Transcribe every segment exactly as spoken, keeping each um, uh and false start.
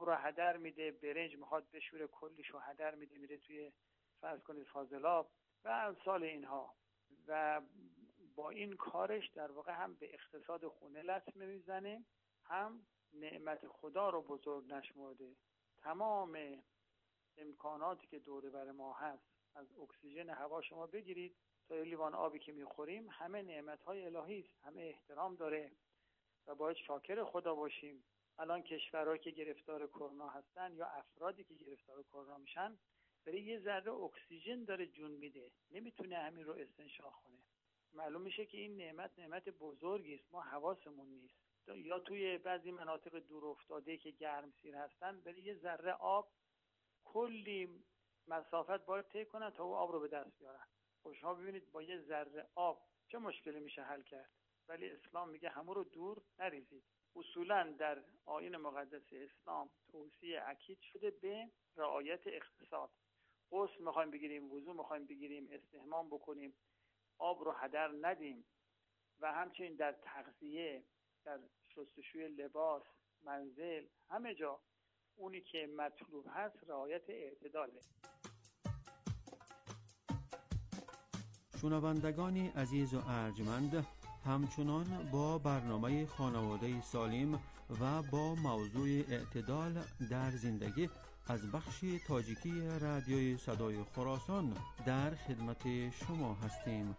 آب رو هدر میده، برنج میخواد بشوره کلیشو هدر میده میره توی فرض کنید فاضلاب و امثال اینها. و با این کارش در واقع هم به اقتصاد خونه لطمه میزنه، هم نعمت خدا رو بزرگ نشمرده. تمام امکاناتی که دوره بر ما هست، از اکسیژن هوا شما بگیرید تا لیوان آبی که میخوریم، همه نعمت‌های الهی است، همه احترام داره و باید شاکر خدا باشیم. الان کشورهایی که گرفتار کرونا هستن یا افرادی که گرفتار کرونا میشن، برای یه ذره اکسیژن داره جون میده، نمیتونه همین رو استنشاق کنه. معلوم میشه که این نعمت نعمت بزرگی است، ما حواسمون نیست. یا توی بعضی مناطق دور افتاده که گرمسیر هستن، برای یه ذره آب کلی مسافت باید طی کنن تا اون آب رو به دست بیارن. خب شما ببینید با یه ذره آب چه مشکلی میشه حل کرد. ولی اسلام میگه همه رو دور نریزید. اصولا در آیین مقدس اسلام توصیه اکید شده به رعایت اقتصاد. غسل میخوایم بگیریم، وضو میخوایم بگیریم، استحمام بکنیم، آب رو هدر ندیم و همچنین در تغذیه، در شستشوی لباس، منزل، همه جا اونی که مطلوب هست رعایت اعتداله. شنوندگانی عزیز و ارجمند، همچنان با برنامه خانواده سالم و با موضوع اعتدال در زندگی از بخش تاجیکی رادیوی صدای خراسان در خدمت شما هستیم.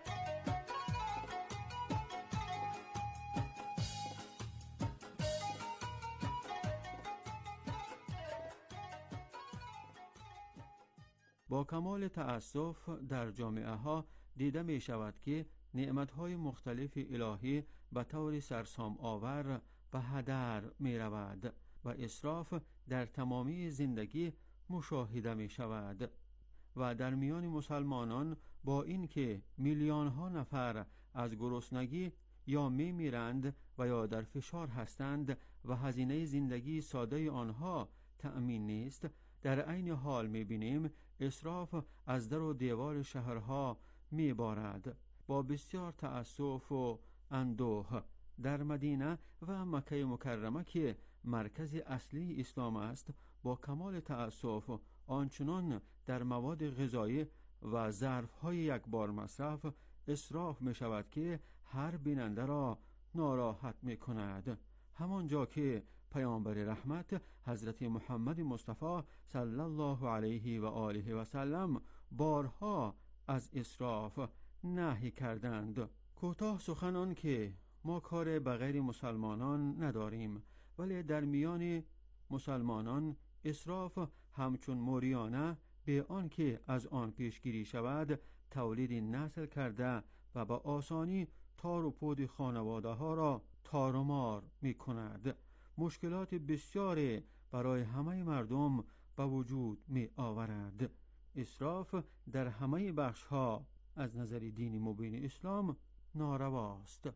با کمال تأسف در جامعه ها دیده می شود که نعمتهای مختلف الهی به طور سرسام آور به هدر می رود و اسراف در تمامی زندگی مشاهده می شود و در میان مسلمانان با اینکه میلیون ها نفر از گرسنگی یا می میرند و یا در فشار هستند و هزینه زندگی ساده آنها تأمین نیست، در عین حال می بینیم اسراف از در و دیوار شهرها می بارد. با بسیار تأسف و اندوه در مدینه و مکه مکرمه که مرکز اصلی اسلام است، با کمال تأسف آنچنان در مواد غذایی و ظرفهای یک بار مصرف اسراف می شود که هر بیننده را ناراحت می کند. همانجا که پیامبر رحمت حضرت محمد مصطفی صلی الله علیه و آله و سلم بارها از اسراف نهی کردند. کوتاه سخنان که ما کار به غیر مسلمانان نداریم، ولی در میان مسلمانان اسراف همچون موریانه به آن که از آن پیشگیری شود تولید نسل کرده و با آسانی تار و پود خانواده ها را تار و مار می کند. مشکلات بسیار برای همه مردم به وجود می آورد. اسراف در همه بخش ها از نظر دین مبین اسلام نارواست.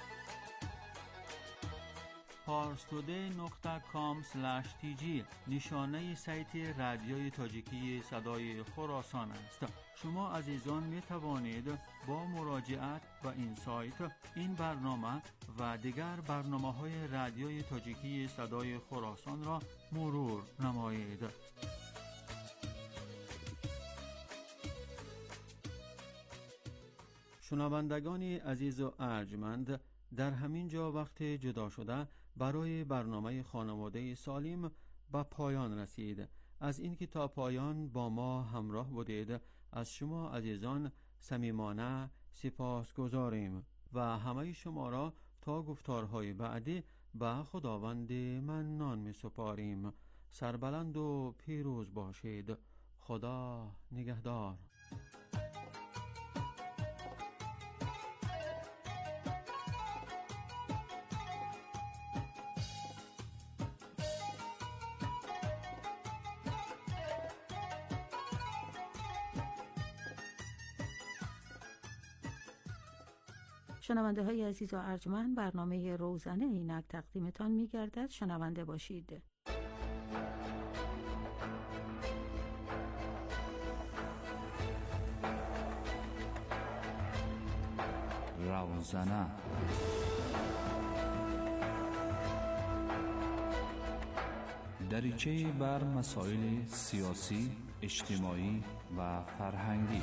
پارستوده نقطه کام اسلش تی جی نشانه سایت رادیوی تاجیکی صدای خراسان است. شما عزیزان می توانید با مراجعت و این سایت این برنامه و دیگر برنامه های رادیوی تاجیکی صدای خراسان را مرور نمایید. شنوندگان عزیز و ارجمند، در همین جا وقت جدا شده برای برنامه خانواده سالم به پایان رسید. از اینکه تا پایان با ما همراه بودید از شما عزیزان صمیمانه سپاس گذاریم و همه شما را تا گفتارهای بعدی به خداوند منان می سپاریم. سربلند و پیروز باشید. خدا نگهدار. شنونده های عزیز و ارجمند، برنامه روزانه اینک تقدیمتان می گردد. شنونده باشید. روزانه دریچه بر مسائل سیاسی، اجتماعی و فرهنگی.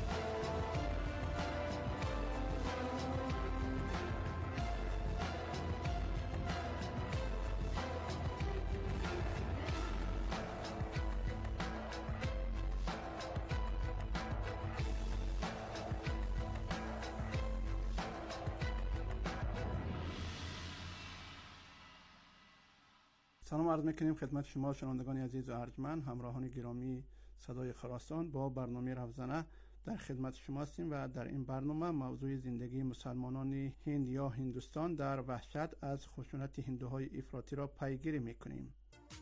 سلام عرض میکنیم خدمت شما شنوندگان عزیز و ارجمند، همراهان گرامی صدای خراسان. با برنامه رفزنه در خدمت شما هستیم و در این برنامه موضوع زندگی مسلمانان هند یا هندوستان در وحشت از خشونت هندوهای افراطی را پیگیری میکنیم.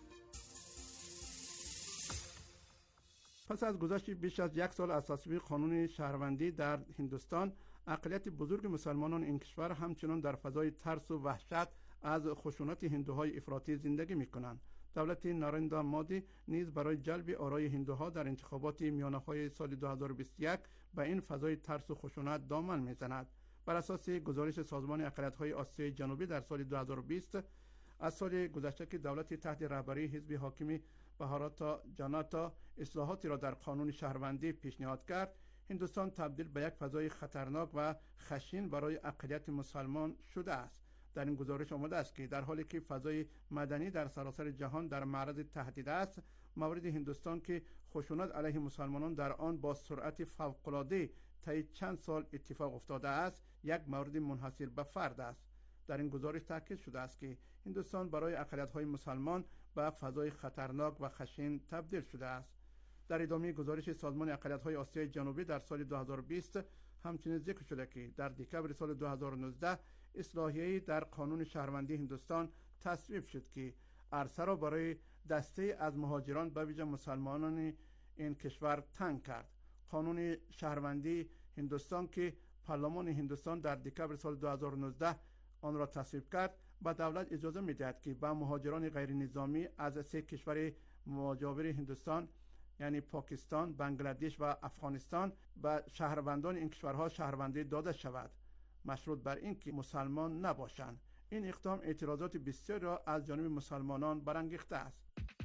پس از گذشت بیش از یک سال از تصویب قانون شهروندی در هندوستان، اقلیت بزرگ مسلمانان این کشور همچنان در فضای ترس و وحشت از خشونت هندوهای افراطی زندگی میکنند. دولت نارندا مودی نیز برای جلب آرای هندوها در انتخابات میانه‌های سال دو هزار و بیست و یک به این فضای ترس و خشونت دامن میزند. بر اساس گزارش سازمان اقلیت‌های آسیای جنوبی در سال دو هزار و بیست، از سال گذشته که دولت تحت رهبری حزب حاکم بهاراتا جاناتا اصلاحاتی را در قانون شهروندی پیشنهاد کرد، هندوستان تبدیل به یک فضای خطرناک و خشن برای اقلیت مسلمان شده است. در این گزارش آمده است که در حالی که فضای مدنی در سراسر جهان در معرض تهدید است، مورد هندوستان که خشونت علیه مسلمانان در آن با سرعت فوق‌العاده طی چند سال اتفاق افتاده است، یک مورد منحصر به فرد است. در این گزارش تاکید شده است که هندوستان برای اقلیت‌های مسلمان به فضای خطرناک و خشن تبدیل شده است. در ادامه گزارش سازمان اقلیت‌های آسیای جنوبی در سال دو هزار و بیست همچنین ذکر شده که در دکمبر سال دو هزار و نوزده اصلاحیه‌ای در قانون شهروندی هندوستان تصویب شد که عرصه را برای دسته از مهاجران به ویژه مسلمانان این کشور تنگ کرد. قانون شهروندی هندوستان که پارلمان هندوستان در دکمبر سال دو هزار و نوزده آن را تصویب کرد، به دولت اجازه می‌دهد که به مهاجران غیر نظامی از سه کشور مجاور هندوستان یعنی پاکستان، بنگلادش و افغانستان به شهروندان این کشورها شهروندی داده شود، مشروط بر اینکه مسلمان نباشند. این اقدام اعتراضات بسیار را از جانب مسلمانان برانگیخته است.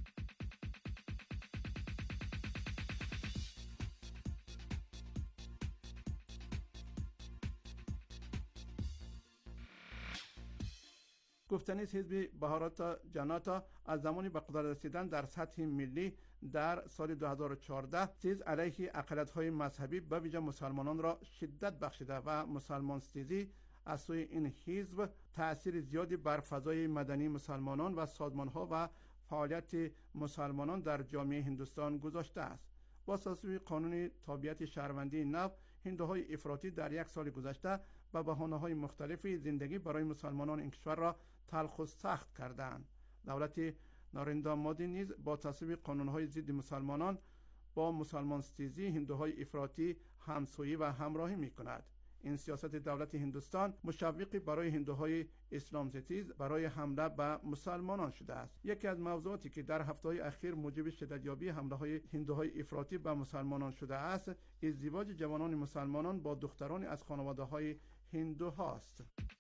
گفتنی است حزب بهاراتا جاناتا از زمانی به قدرت رسیدن در سطح ملی در سال دو هزار و چهارده تیز علیه اقلیت‌های مذهبی به ویژه مسلمانان را شدت بخشیده و مسلمان ستیزی از سوی این حزب تأثیر زیادی بر فضای مدنی مسلمانان و سازمان‌ها و فعالیت مسلمانان در جامعه هندوستان گذاشته است. با تصویب قانون تابعیت شهروندی نو، هندوهای افراطی در یک سال گذشته به بهانه‌های مختلفی زندگی برای مسلمانان این کشور را تلخ و سخت کردند. دولت نارندا مودی نیز با تصویب قانون‌های ضد مسلمانان با مسلمان ستیزی هندوهای افراطی همسویی و همراهی می‌کند. این سیاست دولت هندوستان مشوقی برای هندوهای اسلام ستیز برای حمله به مسلمانان شده است. یکی از موضوعاتی که در هفته‌های اخیر موجب شدتیابی حمله‌های هندوهای افراطی به مسلمانان شده است، ازدواج جوانان مسلمانان با دختران از خانواده‌های هندو هاست.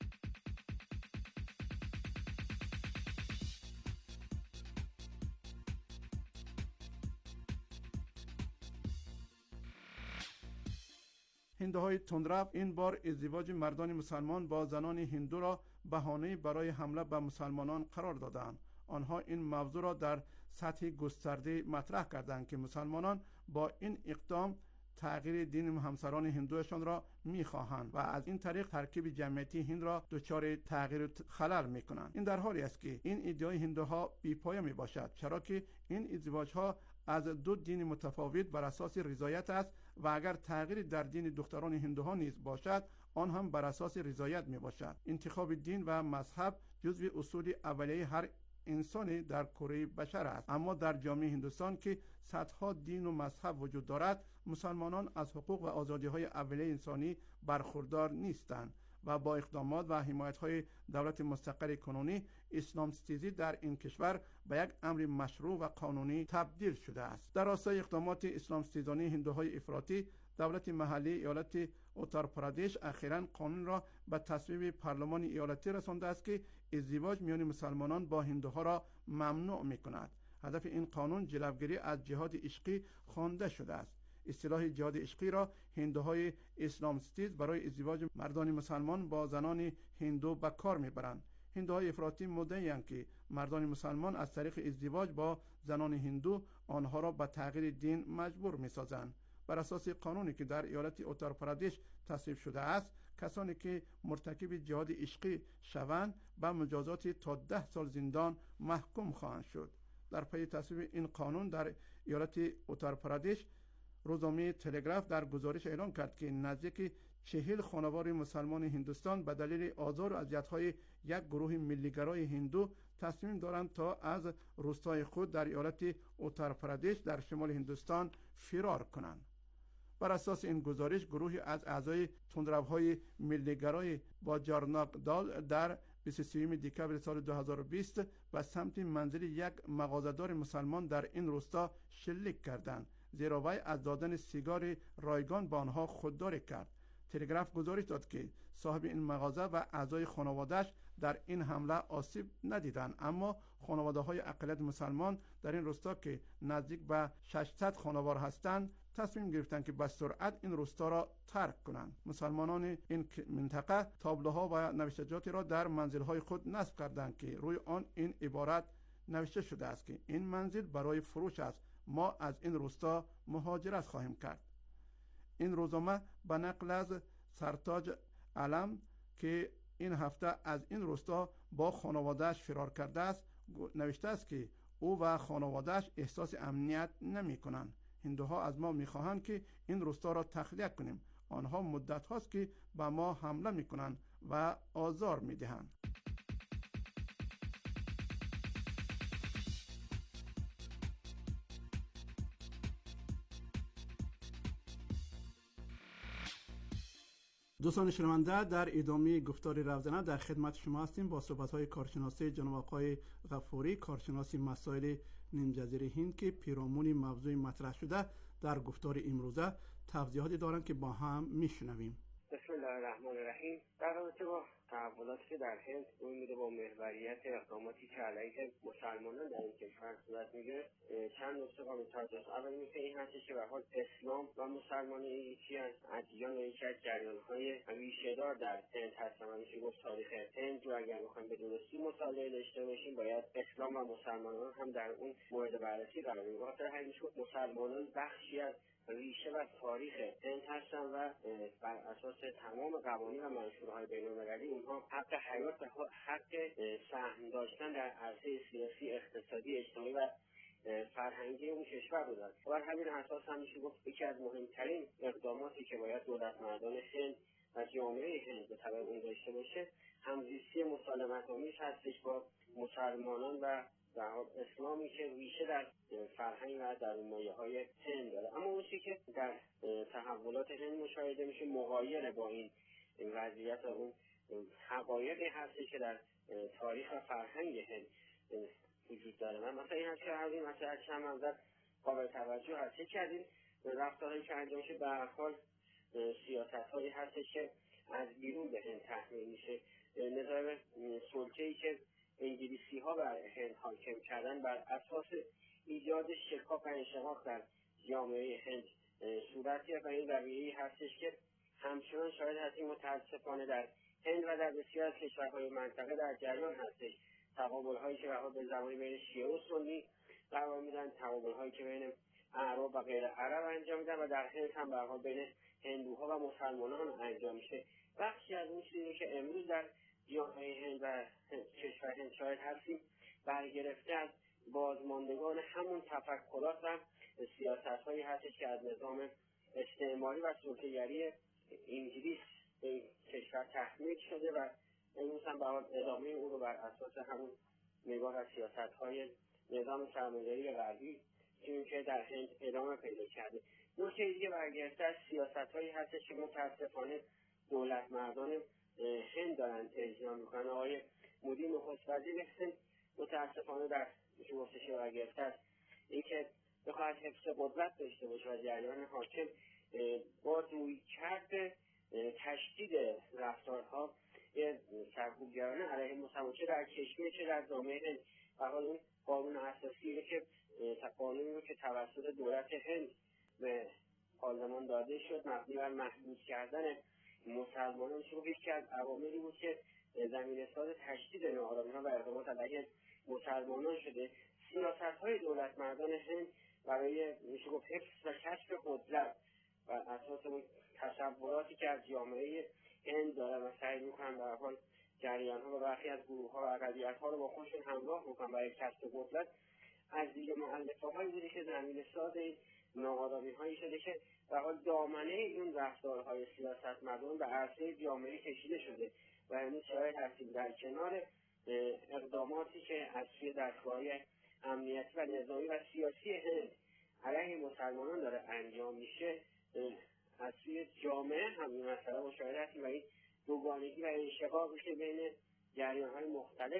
هندوهای تندرو این بار ازدواج مردان مسلمان با زنان هندو را بهانه برای حمله به مسلمانان قرار دادند. آنها این موضوع را در سطح گسترده مطرح کردند که مسلمانان با این اقدام تغییر دین همسران هندوشان را می‌خواهند و از این طریق ترکیب جمعیتی هند را دچار تغییر و خلل می‌کنند. این در حالی است که این ادعای هندوها بی‌پایه میباشد، چرا که این ازدواج‌ها از دو دین متفاوت بر اساس رضایت است و اگر تغییر در دین دختران هندوها نیز باشد، آن هم بر اساس رضایت میباشد. انتخاب دین و مذهب جزو اصول اولیه هر انسانی در کره بشر است، اما در جامعه هندوستان که صدها دین و مذهب وجود دارد، مسلمانان از حقوق و آزادی‌های اولیه انسانی برخوردار نیستند و با اقدامات و حمایت‌های دولت مستقر کنونی، اسلام ستیزی در این کشور به یک امر مشروع و قانونی تبدیل شده است. در راستای اقدامات اسلام ستیزانه هندوهای افراطی، دولت محلی ایالت اتر پردیش اخیراً قانون را به تصویب پارلمان ایالتی رسانده است که ازدواج میان مسلمانان با هندوها را ممنوع می‌کند. هدف این قانون جلوگیری از جهاد عشقی خوانده شده است. اصطلاح جهاد عشقی را هندوهای اسلام ستیز برای ازدواج مردان مسلمان با زنان هندو به کار میبرند. هندوهای افراطی مدعی‌اند که مردان مسلمان از طریق ازدواج با زنان هندو آنها را به تغییر دین مجبور می‌سازند. بر اساس قانونی که در ایالت اتر پردیش تصویب شده است، کسانی که مرتکب جهاد عشقی شوند به مجازات تا ده سال زندان محکوم خواهند شد. در پی تصویب این قانون در ایالت اتر پردیش، روزنامه تلگراف در گزارش اعلام کرد که نزدیک چهل خانوار مسلمان هندوستان به دلیل آزار و اذیت‌های یک گروه ملیگرای هندو تصمیم دارند تا از روستای خود در ایالت اتر پردیش در شمال هندوستان فرار کنند. بر اساس این گزارش، گروهی از اعضای تندروهای ملیگرای با جارناک دال در بیست و سوم دکبر سال دو هزار و بیست به سمت منزل یک مغازه‌دار مسلمان در این روستا شلیک کردند، زیرا وی از دادن سیگار رایگان به آنها خودداری کرد. تلگراف گزارش داد که صاحب این مغازه و اعضای خانواده‌اش در این حمله آسیب ندیدند، اما خانواده‌های اقلیت مسلمان در این روستا که نزدیک به ششصد خانوار هستند تصمیم گرفتند که به سرعت این روستا را ترک کنند. مسلمانان این منطقه تابلوها و نوشتجاتی را در منزل‌های خود نصب کردند که روی آن این عبارت نوشته شده است که این منزل برای فروش است، ما از این روستا مهاجرت خواهیم کرد. این روزنامه به نقل از سرتاج علم که این هفته از این روستا با خانواده‌اش فرار کرده است نوشته است که او و خانواده‌اش احساس امنیت نمی کنند. هندوها از ما می خواهند که این روستا را تخلیه کنیم. آنها مدت هاست که به ما حمله می کنند و آزار می دهند. دوستان شنونده، در ادامه گفتار روزانه در خدمت شما هستیم با صحبت‌های کارشناسی جناب آقای غفوری، کارشناس مسائل نیم جزیره هند که پیرامون موضوع مطرح شده در گفتار امروزه توضیحاتی دارند که با هم میشنویم. بسم الله الرحمن الرحیم. در رابطه با تحولاتی که در هند روی میده با محوریت اقداماتی که علیه مسلمانان در این کشور صورت میگیره، چند نکته قابل توجه است. اول اینکه این هستش که به حال اسلام و مسلمانی یکی از ادیان و یکی از جریان‌های ریشه‌دار در هند هستن و میشه گفت تاریخ هند رو اگر بخوایم به درستی مطالعه داشته باشیم باید اسلام و مسلمانان هم در اون مورد بررسی قرار بگیرن. بخاطر همین میشه گفت مسلمانان بخشی از ریشه و تاریخ هند هستن و بر اساس تمام قوانین و منشورهای بین‌المللی اونها حق حیات و حق سهم داشتن در عرصه سیاسی، اقتصادی، اجتماعی و فرهنگی اون کشور رو دارن. بر همین اساس هم میشه گفت یکی از مهمترین اقداماتی که باید دولتمردان هند و جامعه هند به تبع اون داشته باشه همزیستی مسالمت‌آمیز هستش با مسلمانان و در اسلامی که ریشه در فرهنگ و در مایه‌های هند داره. اما اون چیزی که در تحولات هند مشاهده میشه مغایر با این وضعیت و اون حقایقی هستی که در تاریخ و فرهنگ هند وجود داره. من مثلا این هست که هر این مثلا چند منظر قابل توجه هست. یکی از این رفتارهایی که انجام میشه به هر حال سیاست‌هایی هستش که از بیرون به هند تحمیل میشه. نظام سلطه‌ای که انگلیسی ها بر هند حاکم کردن بر اساس ایجاد شکاف و انشقاق در جامعه هند صورت گرفت و این رویه‌ای هستش که همچنان شاید هستیم متاسفانه در هند و در بسیار از کشورهای منطقه در جریان هستش. تقابل هایی که به زمانی بین شیعه و سنی قرار میدن، تقابل هایی که بین اعراب و غیر عرب انجام میدن و در هند هم به هر حال بین هندوها و مسلمانان انجام میشه. بخشی از اون چیزی که امروز در جامعه هند و کشور هند شاید هستیم برگرفته از بازماندگان همون تفکرات و سیاست هایی هستش که از نظام استعماری و سلطه‌گری انگلیس به کشور تحمیل شده و امروز هم به ادامه اون رو بر اساس همون نگاه از سیاست های نظام سرمایه‌داری غربی که در هند ادامه پیدا کرده. نکته دیگه برگرفته از سیاست هایی هستش که متاسفانه دولت مردان هند دارن اجرا میکنن. آقای مودی نخست وزیر هند متاسفانه در گفتش برگرفته است اینکه بخواهد حفظ قدرت داشته باشه و جریان حاکم با روی کرد تشدید رفتارها سرکوبگرانه علیه مسلمان چه در کشور چه در جامعه هند به حال اون قانون اساسی که قانونی رو که توسط دولت هند به پارلمان داده شد مبنی بر محدود کردن مسلمانان شد، یکی از عواملی بود که زمینه‌ساز تشدید ناآرامی‌ها و اقدامات علیه مسلمانان شده. سیاست‌های دولت مردان هند برای میشه گفت حفظ و کسب قدرت و اساس اون تصوراتی که از جامعه هند دارن و سعی میکنن به هر حال جریان‌ها و برخی از گروه‌ها و اقلیت‌ها رو با خودشون همراه بکنن برای کسب قدرت، از دیگه مؤلفه‌هایی بوده که زمینه‌ساز این ناآرامی‌هایی شده که به حال دامنه این رفتارهای سیاستمداران به عرصه جامعه کشیده شده و امروز شاهد هستیم در کنار اقداماتی که از سوی دستگاه‌های امنیتی و نظامی و سیاسی هند علیه مسلمانان داره انجام میشه، از سوی جامعه هم این مسئله مشاهده هستیم و این دوگانگی و انشقاقی که بین جریان‌های مختلف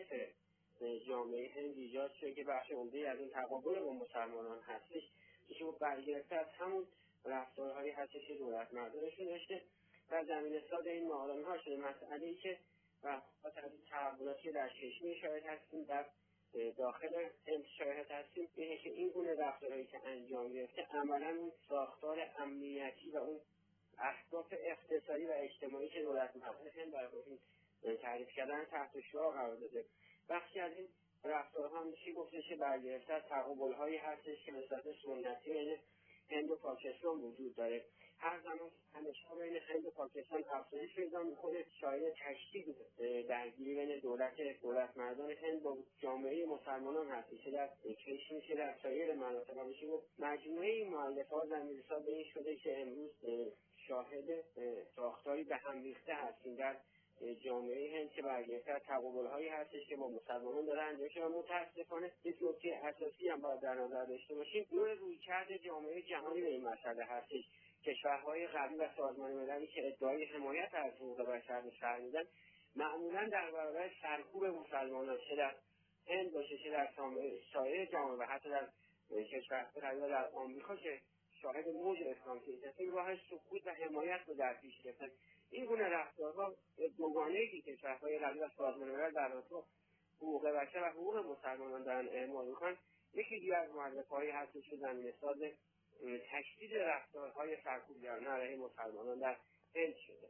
جامعه هند ایجاد شده که بخش عمده‌ای از این تقابل با مسلمانان هستش که برگرفته از همون رفتارهایی هستش که دولت مردانشون داشته و زمینه‌ساز این ناآرامی‌ها شده. مسئله‌ای که و از تحولاتی در کشمیر شاهد هستیم، در داخل هند شاهد هستیم، اینه که این گونه رفتارهایی که انجام گرفته عملاً اون ساختار امنیتی و اون اهداف اقتصادی و اجتماعی که دولت مردان هند برای این تعریف کردن تحت شعار قرار داده. بخشی از این رفتارها میشه گفتش که برگرفته از تقابل‌هایی هستش که نسبت سنتی بین هند و پاکستان وجود داره. هر زمان همیشه بین هند و پاکستان افزایش پیدا میکنه، شاهد تشدید درگیری بین دولت دولت مردان هند با جامعه مسلمانان هست، چه در کشمیر چه در سایر مناطق. میشه گفت مجموعه این مؤلفه‌ها زمینه‌ساز به این شده که امروز شاهد ساختاری به هم ریخته هستیم در جامعه هند که برگرفته از تقابل‌هایی هستش که با مسلمانان داره انجام میشه و متاسفانه یک نکته اساسی هم باید در نظر داشته باشیم، نوع رویکرد جامعه جهانی به این مسئله هستش. کشورهای غربی و سازمان مللی که ادعای حمایت از حقوق بشر رو سر میدن معمولا در برابر سرکوب مسلمانان چه در هند باشه چه در سایر جامعه و حتی در کشورهای غربی و در آمریکا که شاهد موج اسلامی هست، این راه سکوت و حمایت رو در پیش گرفتن. این گونه رفتارها دوگانه‌ای که کشورهای غربی و سازمان ملل در رابطه با حقوق بشر و حقوق مسلمانان دارن اعمال می‌کنن، یکی دیگر از مؤلفه‌هایی هستش که زمینه‌ساز تشدید رفتارهای سرکوبگرانه علیه مسلمانان در هند شده.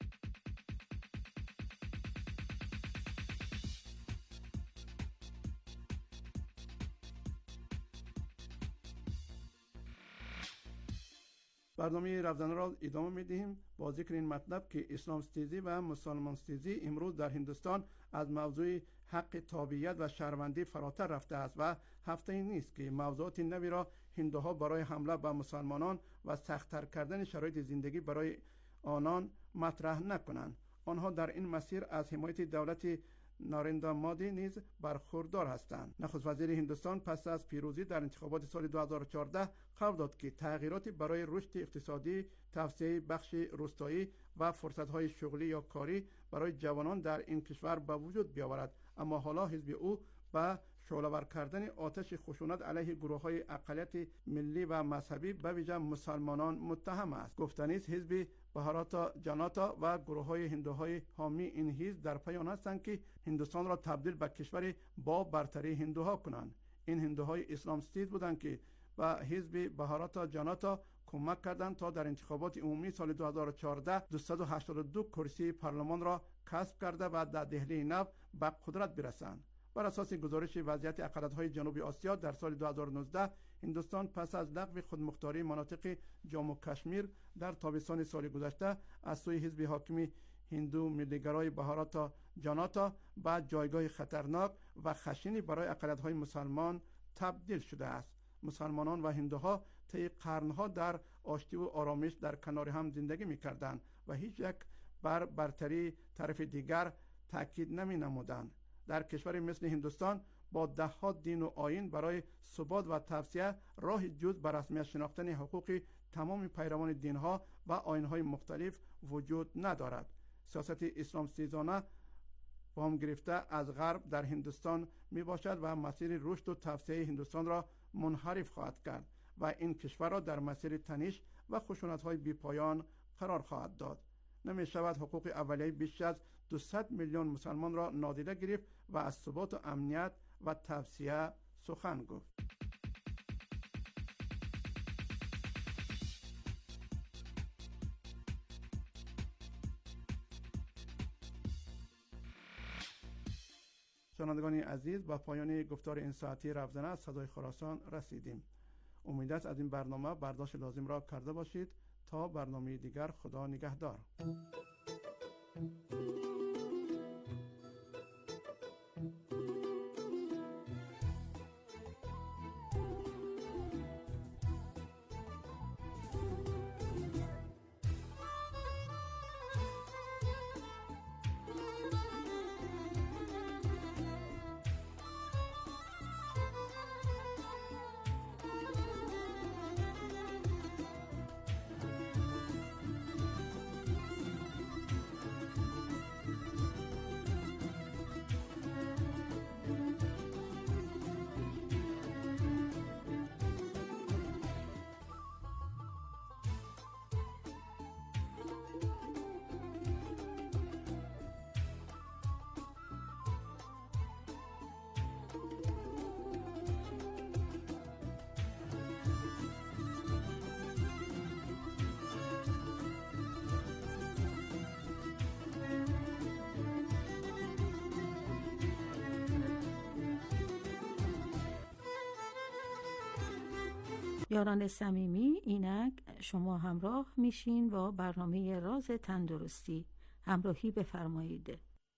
برنامه رفزنه را ادامه میدهیم با ذکر این مطلب که اسلام ستیزی و مسلمان ستیزی امروز در هندوستان از موضوع حق تابعیت و شهروندی فراتر رفته است و هفته این نیست که موضوعات نوی را هندوها برای حمله به مسلمانان و سخت‌تر کردن شرایط زندگی برای آنان مطرح نکنند. آنها در این مسیر از حمایت دولت نارندا مودی نیز برخوردار هستند. نخست وزیر هندوستان پس از پیروزی در انتخابات سال دو هزار و چهارده قول داد که تغییراتی برای رشد اقتصادی، توسعه بخش روستایی و فرصت‌های شغلی یا کاری برای جوانان در این کشور به وجود بیاورد. اما حالا حزب او به شعله‌ور کردن آتش خشونت علیه گروه‌های اقلیت ملی و مذهبی به ویژه مسلمانان متهم است. گفتنی است حزب بهاراتا جاناتا و گروه‌های هندوهای حامی این حزب در پی آن هستند که هندوستان را تبدیل به کشوری با برتری هندوها کنند. این هندوهای اسلام ستیز بودند که به حزب بهاراتا جاناتا کمک کردند تا در انتخابات عمومی سال دو هزار و چهارده دویست و هشتاد و دو کرسی پارلمان را کسب کرده و در دهلی نو به قدرت برسند. بر اساس گزارش وضعیت اقلیت‌های جنوبی آسیا در سال دو هزار و نوزده هندوستان پس از لغو خودمختاری مناطق جامو کشمیر در تابستان سال گذشته از سوی حزب حاکمی هندو ملیگرای بهاراتا جاناتا به جایگاه خطرناک و خشنی برای اقلیت‌های مسلمان تبدیل شده است. مسلمانان و هندوها طی قرنها در آشتی و آرامش در کنار هم زندگی می‌کردند و هیچ یک بر برتری طرف دیگر تاکید نمی‌نمودند. در کشوری مثل هندوستان با دهها دین و آیین برای ثبات و توسعه راه جز به رسمیت شناختن حقوق تمام پیروان دینها و آیین‌های مختلف وجود ندارد. سیاست اسلام ستیزانه وام گرفته از غرب در هندوستان می باشد و مسیر رشد و توسعه هندوستان را منحرف خواهد کرد و این کشور را در مسیر تنش و خشونت‌های بی‌پایان قرار خواهد داد. نمی شود حقوق اولیه بیش از دویست میلیون مسلمان را نادیده گرفت و از ثبات و امنیت و توصیه سخن گفت. شنوندگان عزیز، با پایان گفتار این ساعتی رفزنه از صدای خراسان رسیدیم. امید است از این برنامه برداشت لازم را کرده باشید. تا برنامه دیگر، خدا نگهدار. یاران صمیمی، اینک شما همراه میشین با برنامه راز تندرستی. همراهی بفرمایید.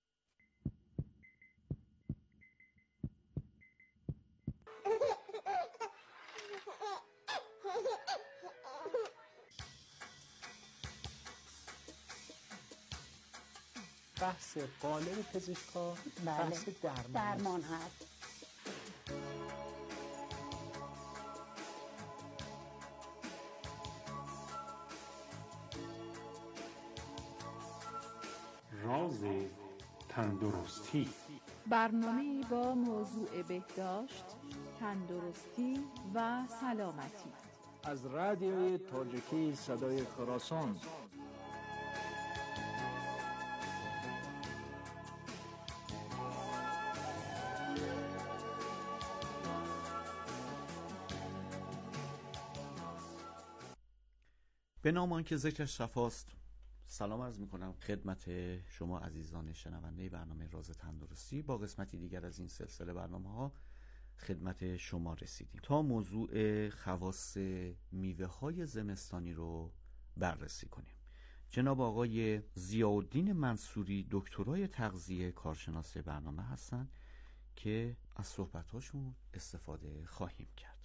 بحث قالب پزشکا بحث درمان, درمان هست. راز تندرستی، برنامه با موضوع بهداشت، تندرستی و سلامتی از رادیوی تاجیکی صدای خراسان. به نام آنکه ذکرش شفاست، سلام عرض میکنم خدمت شما عزیزان شنونده برنامه راز تندرستی. با قسمتی دیگر از این سلسله برنامه ها خدمت شما رسیدیم تا موضوع خواص میوه های زمستانی رو بررسی کنیم. جناب آقای ضیاءالدین منصوری دکترای تغذیه کارشناس برنامه هستند که از صحبتاشون استفاده خواهیم کرد.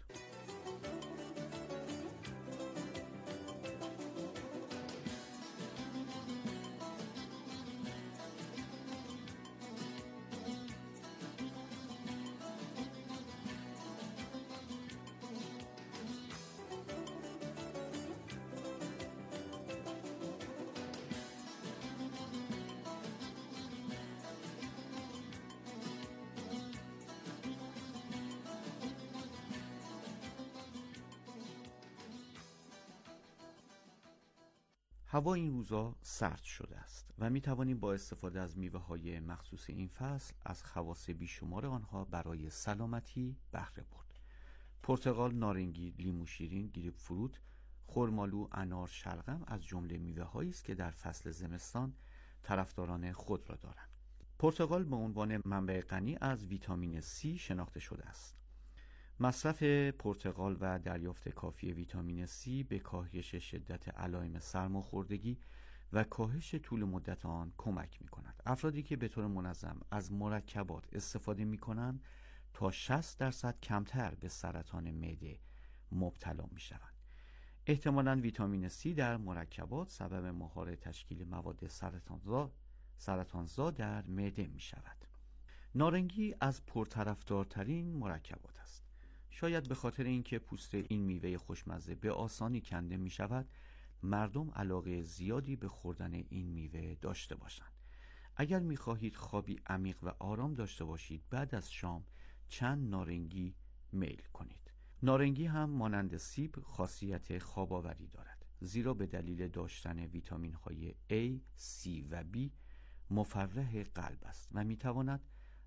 هوا این روزا سرد شده است و می توانیم با استفاده از میوه های مخصوص این فصل از خواص بیشمار آنها برای سلامتی بهره برد. پرتقال، نارنگی، لیمو شیرین، گریپ فروت، خرمالو، انار، شلغم از جمله میوه هایی است که در فصل زمستان طرفداران خود را دارند. پرتقال به عنوان منبع غنی از ویتامین C شناخته شده است. مصرف پرتقال و دریافت کافی ویتامین C به کاهش شدت علائم سرماخوردگی و کاهش طول مدت آن کمک می کند. افرادی که به طور منظم از مرکبات استفاده می کنند تا شصت درصد کمتر به سرطان معده مبتلا می شوند. احتمالاً ویتامین C در مرکبات سبب مهار تشکیل مواد سرطانزا سرطانزا در معده می شود. نارنگی از پرطرفدارترین مرکبات است. شاید به خاطر اینکه پوست این میوه خوشمزه به آسانی کنده می شود، مردم علاقه زیادی به خوردن این میوه داشته باشند. اگر می خواهید خوابی عمیق و آرام داشته باشید، بعد از شام چند نارنگی میل کنید. نارنگی هم مانند سیب خاصیت خواب آوری دارد، زیرا به دلیل داشتن ویتامین های A، C و B مفرح قلب است و می تواند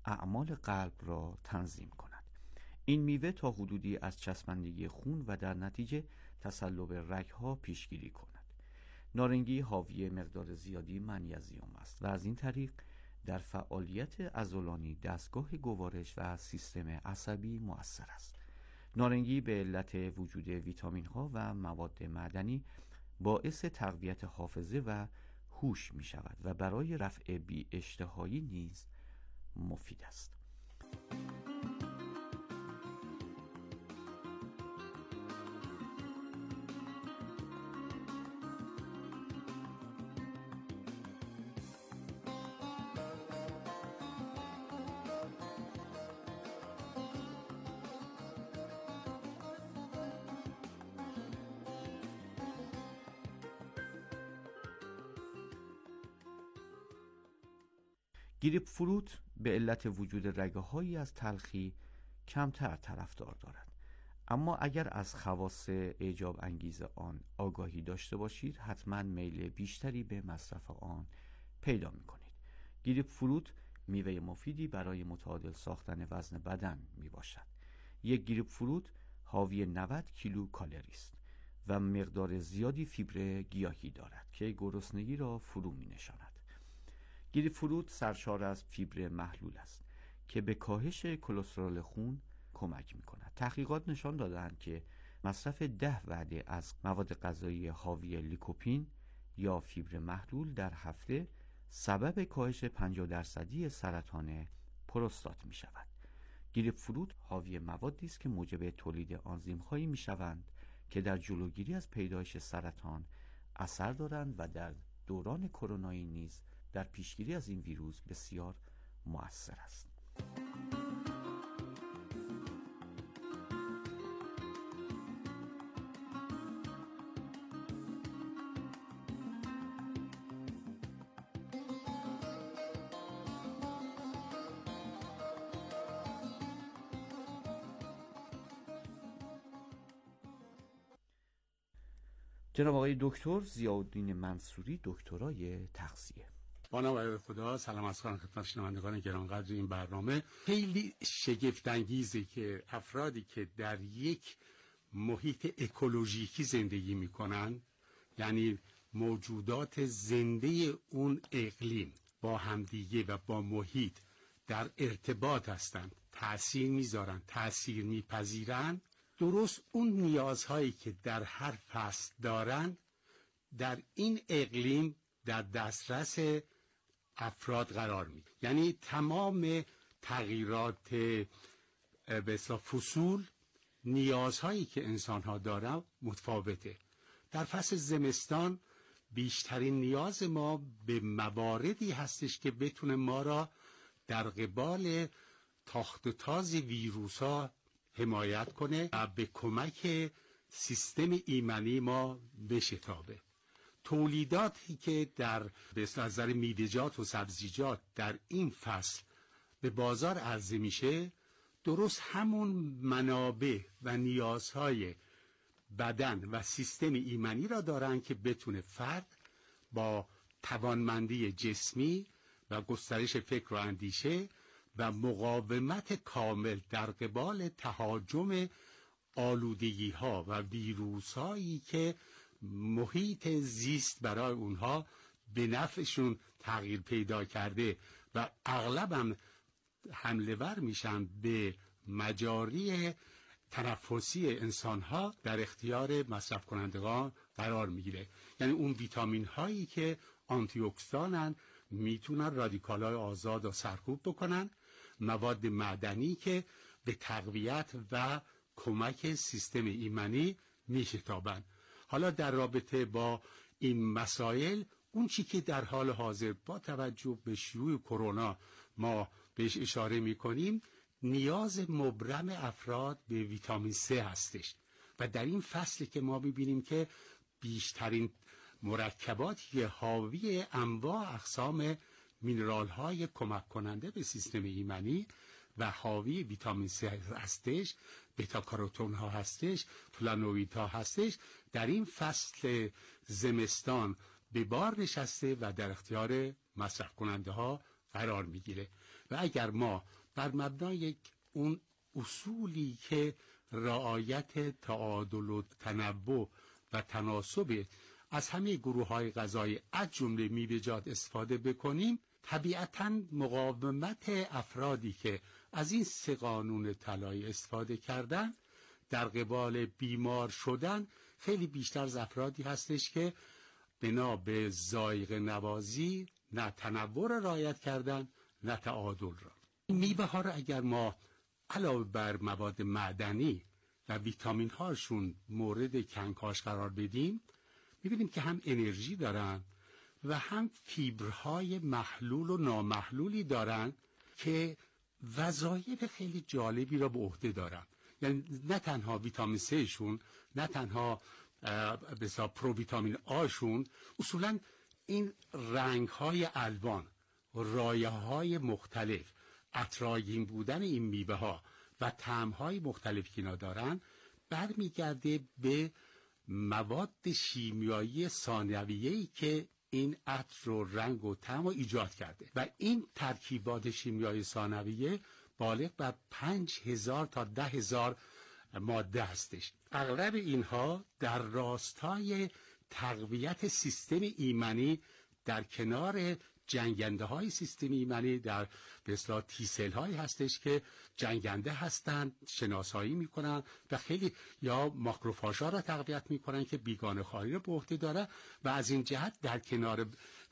اعمال قلب را تنظیم کند. این میوه تا حدودی از چسبندگی خون و در نتیجه تصلب رگ‌ها پیشگیری کند. نارنگی حاوی مقدار زیادی منیزیم است و از این طریق در فعالیت عضلانی، دستگاه گوارش و سیستم عصبی مؤثر است. نارنگی به علت وجود ویتامین ها و مواد معدنی باعث تقویت حافظه و هوش می شود و برای رفع بی اشتهایی نیز مفید است. گریپ فروت به علت وجود رگه‌هایی از تلخی کمتر طرفدار دارد، اما اگر از خواص اعجاب انگیز آن آگاهی داشته باشید حتما میل بیشتری به مصرف آن پیدا می‌کنید. گریپ فروت میوه مفیدی برای متعادل ساختن وزن بدن میباشد. یک گریپ فروت حاوی نود کیلو کالری است و مقدار زیادی فیبر گیاهی دارد که گرسنگی را فرو می‌نشاند. گریپ فروت سرشار از فیبر محلول است که به کاهش کلسترول خون کمک می‌کند. تحقیقات نشان دادند که مصرف ده وعده از مواد غذایی حاوی لیکوپین یا فیبر محلول در هفته سبب کاهش پنجاه درصدی سرطان پروستات می‌شود. گریپ فروت حاوی موادی است که موجب تولید آنزیم‌هایی می‌شوند که در جلوگیری از پیدایش سرطان اثر دارند و در دوران کرونایی نیز در پیشگیری از این ویروس بسیار مؤثر است. جناب آقای دکتر ضیاءالدین منصوری، دکترای تغذیه. با نام خدا سلام از خانم خدمت شنوندگان گرانقدر این برنامه. خیلی شگفت انگیزه که افرادی که در یک محیط اکولوژیکی زندگی میکنن، یعنی موجودات زنده اون اقلیم با همدیگه و با محیط در ارتباط هستند، تأثیر میذارن، تأثیر میپذیرن، درست اون نیازهایی که در هر فصل دارن در این اقلیم در دسترس افراد قرار میده. یعنی تمام تغییرات به اصطلاح فصول نیازهایی که انسان‌ها دارن متفاوته. در فصل زمستان بیشترین نیاز ما به مواردی هستش که بتونه ما را در قبال تاخت و تاز ویروس‌ها حمایت کنه و به کمک سیستم ایمنی ما بشتابه. تولیداتی که در به نظر میوه‌جات و سبزیجات در این فصل به بازار عرضه میشه درست همون منابع و نیازهای بدن و سیستم ایمنی را دارن که بتونه فرد با توانمندی جسمی و گسترش فکر و اندیشه و مقاومت کامل در قبال تهاجم آلودگی ها و ویروس هایی که محیط زیست برای اونها به نفعشون تغییر پیدا کرده و اغلبم حمله ور میشن به مجاری تنفسی انسان ها در اختیار مصرف کنندگان قرار میگیره. یعنی اون ویتامین هایی که آنتی اکسیدانن میتونن رادیکال های آزاد رو سرکوب بکنن، مواد معدنی که به تقویت و کمک سیستم ایمنی میشتابن. حالا در رابطه با این مسائل اون چی که در حال حاضر با توجه به شیوع کرونا ما بهش اشاره میکنیم نیاز مبرم افراد به ویتامین C هستش و در این فصل که ما میبینیم که بیشترین مرکباتی که حاوی انواع اقسام مینرال های کمک کننده به سیستم ایمنی و حاوی ویتامین C هستش، بتا کاروتون ها هستش، فلانوئید ها هستش، در این فصل زمستان به بار نشسته و در اختیار مصرف کننده ها قرار میگیره و اگر ما بر مبنای اون اصولی که رعایت تعادل و تنوع و تناسب از همه گروه‌های غذایی از جمله میوه‌جات استفاده بکنیم، طبیعتاً مقاومت افرادی که از این سه قانون طلایی استفاده کردن در قبال بیمار شدن خیلی بیشتر از افرادی هستش که بنا به ذائقه نوازی نه تنوع را رعایت کردن نه تعادل را. این میوه ها را اگر ما علاوه بر مواد معدنی و ویتامین هاشون مورد کنکاش قرار بدیم، می‌بینیم که هم انرژی دارن و هم فیبرهای محلول و نامحلولی دارن که وظایف خیلی جالبی را به عهده دارن. یعنی نه تنها ویتامین سه شون، نه تنها به حساب پرو ویتامین آشون، اصولا این رنگ‌های الوان، رایحه‌های مختلف، عطرآگین بودن این میوه‌ها و طعم‌های مختلفی که اینا دارن برمیگرده به مواد شیمیایی ثانویه‌ای که این عطر و رنگ و طعم رو ایجاد کرده و این ترکیبات شیمیایی ثانویه بالغ بر پنج هزار تا ده هزار ماده هستش. اغلب اینها در راستای تقویت سیستم ایمنی در کنار جنگنده های سیستم ایمنی در به اصطلاح تی سل هایی هستش که جنگنده هستند، شناسایی میکنن و خیلی یا ماکروفاژها را تقویت میکنن که بیگانه خاری را به عهده داره و از این جهت در کنار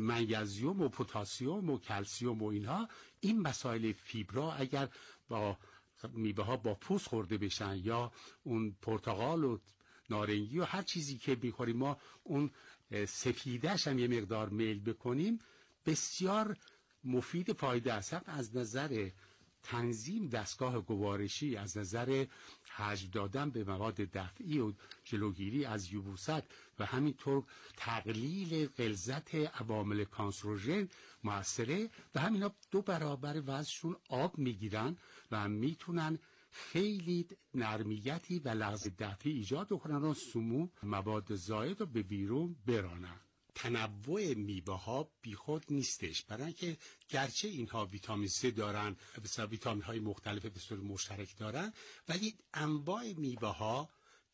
منیزیم و پتاسیم و کلسیم و اینها این مسائل فیبرا اگر با میوه ها با پوست خورده بشن یا اون پرتقال و نارنگی و هر چیزی که میخوریم ما اون سفیدش هم یه مقدار میل بکنیم، بسیار مفید فایده است. از نظر تنظیم دستگاه گوارشی، از نظر حجم دادن به مواد دفعی و جلوگیری از یبوست و همینطور تقلیل غلظت عوامل کانسروژن موثره و همینا دو برابر وزنشون آب میگیرن و میتونن خیلی نرمیتی و لغز دفعی ایجاد بکنن و سموم مواد زائد رو به بیرون برانن. تنوع میوه ها بیخود نیستش، برای اینکه گرچه اینها ویتامین سه دارن، مثلا ویتامین های مختلف به صورت مشترک دارن، ولی انواع میوه ها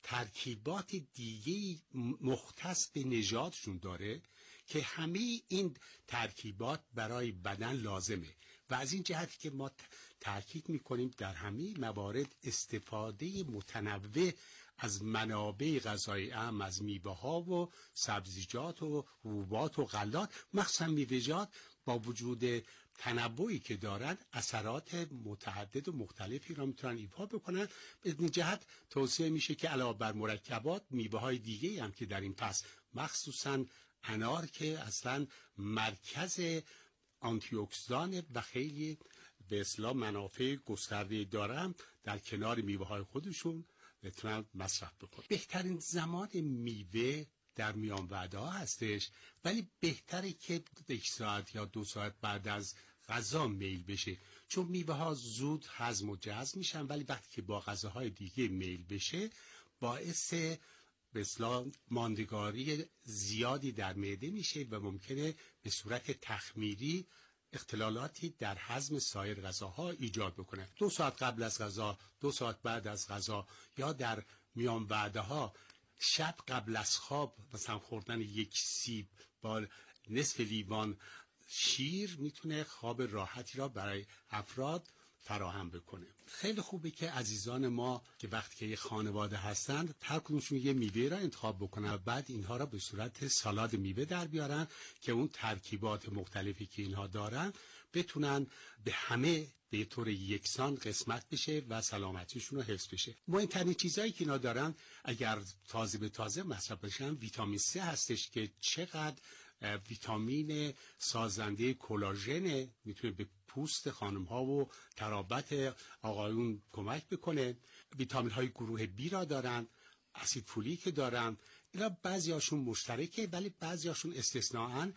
ترکیبات دیگه مختص به نژادشون داره که همه این ترکیبات برای بدن لازمه و از این جهت که ما تاکید میکنیم در همه موارد استفاده متنوع از منابع غذایی اهم از میوه ها و سبزیجات و حبوبات و غلات، مخصوصا میوه‌جات با وجود تنوعی که دارند اثرات متعدد و مختلفی را میتونن ایفا بکنن. به این جهت توصیه میشه که علاوه بر مرکبات میوه های دیگه هم که در این پس، مخصوصا انار که اصلا مرکز آنتی اکسیدان و خیلی به اصطلاح منافع گسترده دارن، در کنار میوه های خودشون بتونن مصرف بکنن. بهترین زمان میوه در میان وعده ها هستش، ولی بهتره که یک ساعت یا دو ساعت بعد از غذا میل بشه، چون میوه ها زود هضم و جذب میشن، ولی وقتی که با غذاهای دیگه میل بشه باعث به اصطلاح ماندگاری زیادی در معده میشه و ممکنه به صورت تخمیری اختلالاتی در هضم سایر غذاها ایجاد بکنه. دو ساعت قبل از غذا، دو ساعت بعد از غذا یا در میان وعده ها شب قبل از خواب مثلا خوردن یک سیب با نصف لیوان شیر میتونه خواب راحتی را برای افراد فراهم بکنه. خیلی خوبه که عزیزان ما که وقتی که یه خانواده هستند هر کدومشون یه میوه را انتخاب بکنن و بعد اینها را به صورت سالاد میوه در بیارن که اون ترکیبات مختلفی که اینها دارن بتونن به همه به طور یکسان قسمت بشه و سلامتیشون رو حفظ بشه. مهمترین چیزایی که اینا دارن اگر تازه به تازه مصرف بشن ویتامین سه هستش که چقدر ویتامین سازنده کلاژن میتونه به پوست خانم ها و ترابط آقایون کمک بکنه. ویتامین های گروه بی را دارن، اسید فولیک دارن. اینا بعضی هاشون مشترکه ولی بعضی هاشون استثناءً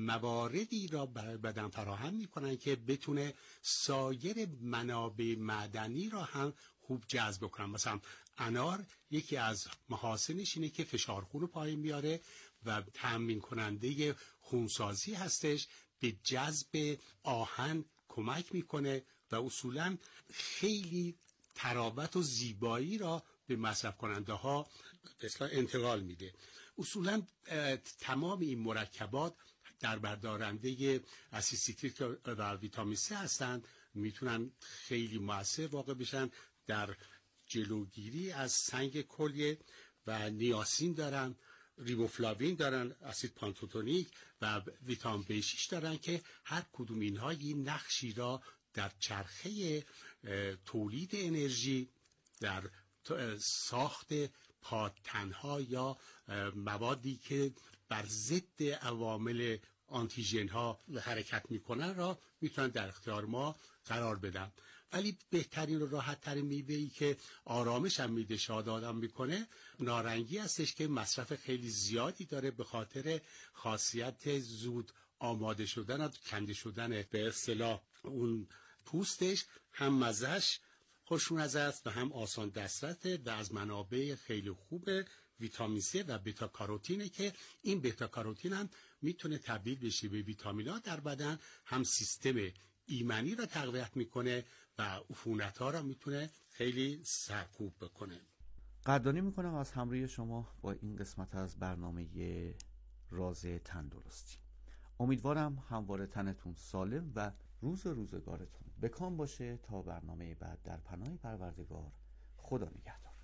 مواردی را برای بدن فراهم میکنن که بتونه سایر منابع معدنی را هم خوب جذب بکنن. مثلا انار یکی از محاسنش اینه که فشار خون رو پایین میاره و تامین کننده خونسازی هستش، به جذب آهن کمک میکنه و اصولا خیلی تراوت و زیبایی را به مصرف کننده ها به اصطلاح انتقال میده. اصولا تمام این مرکبات در بردارنده اسید سیتریک و ویتامین C هستند، میتونن خیلی مؤثر واقع بشن در جلوگیری از سنگ کلیه و نیاسین دارن، ریبوفلاوین دارن، اسید پانتوتونیک و ویتامین بی شش دارن که هر کدوم اینها یک نقشی را در چرخه تولید انرژی، در ساخت پادتنها یا موادی که بر ضد عوامل آنتیژن ها حرکت میکنن را میتونن در اختیار ما قرار بدن. ولی بهترین و راحت ترین میوه‌ای که آرامش هم میده، شاد آدم میکنه، نارنگی هستش که مصرف خیلی زیادی داره به خاطر خاصیت زود آماده شدن و کنده شدن به اصطلاح اون پوستش، هم مزهش خوشمزه است و هم آسان دسترسه و از منابع خیلی خوب ویتامین C و بتا کاروتینه که این بتا کاروتین هم میتونه تبدیل بشه به ویتامینات در بدن، هم سیستم ایمنی را تقویت میکنه و عفونت ها را میتونه خیلی سرکوب بکنه. قدردانی میکنم از همراهی شما با این قسمت از برنامه راز تندرستی. امیدوارم همواره تنتون سالم و روز روزگارتون بکام باشه. تا برنامه بعد، در پناه پروردگار، خدا نگهدار.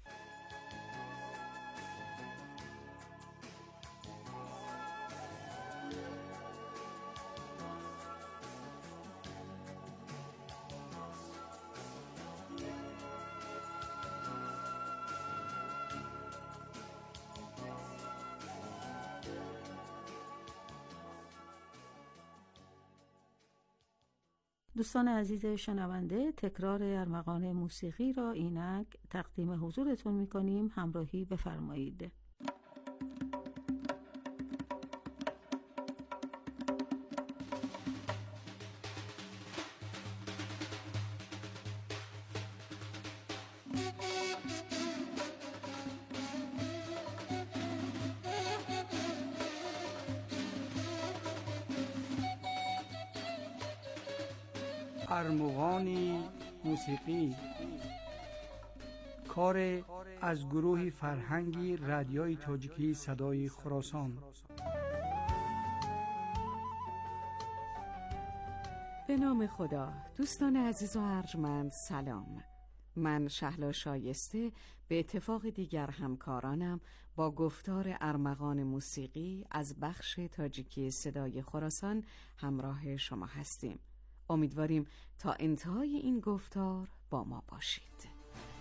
دوستان عزیز شنونده، تکرار ارمغان موسیقی را اینک تقدیم حضورتون می‌کنیم. همراهی بفرمایید. ارمغان موسیقی، کار از گروه فرهنگی رادیوی تاجیکی صدای خراسان. به نام خدا. دوستان عزیز و ارجمند سلام. من شهلا شایسته به اتفاق دیگر همکارانم با گفتار ارمغان موسیقی از بخش تاجیکی صدای خراسان همراه شما هستیم. امیدواریم تا انتهای این گفتار با ما باشید.